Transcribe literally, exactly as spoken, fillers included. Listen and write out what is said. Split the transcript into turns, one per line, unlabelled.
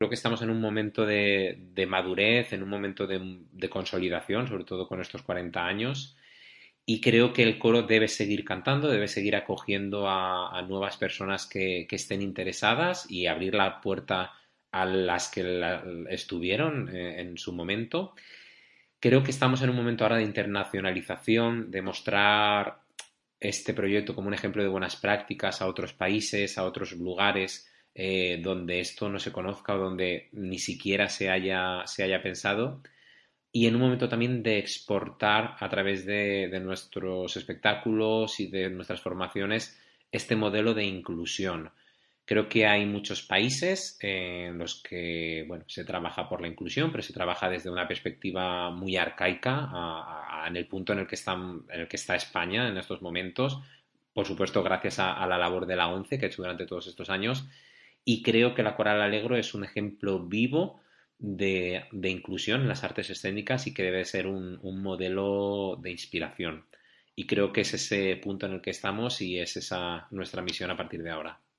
Creo que estamos en un momento de, de madurez, en un momento de, de consolidación, sobre todo con estos cuarenta años, y creo que el coro debe seguir cantando, debe seguir acogiendo a, a nuevas personas que, que estén interesadas y abrir la puerta a las que la- estuvieron eh, en su momento. Creo que estamos en un momento ahora de internacionalización, de mostrar este proyecto como un ejemplo de buenas prácticas a otros países, a otros lugares eh, donde esto no se conozca o donde ni siquiera se haya, se haya pensado. Y en un momento también de exportar a través de, de nuestros espectáculos y de nuestras formaciones este modelo de inclusión. Creo que hay muchos países en los que bueno, se trabaja por la inclusión, pero se trabaja desde una perspectiva muy arcaica a- a- en el punto en el que está, en el que está España en estos momentos. Por supuesto, gracias a, a la labor de la ONCE que ha hecho durante todos estos años. Y creo que la Coral Alegro es un ejemplo vivo de, de inclusión en las artes escénicas y que debe ser un, un modelo de inspiración. Y creo que es ese punto en el que estamos y es esa nuestra misión a partir de ahora.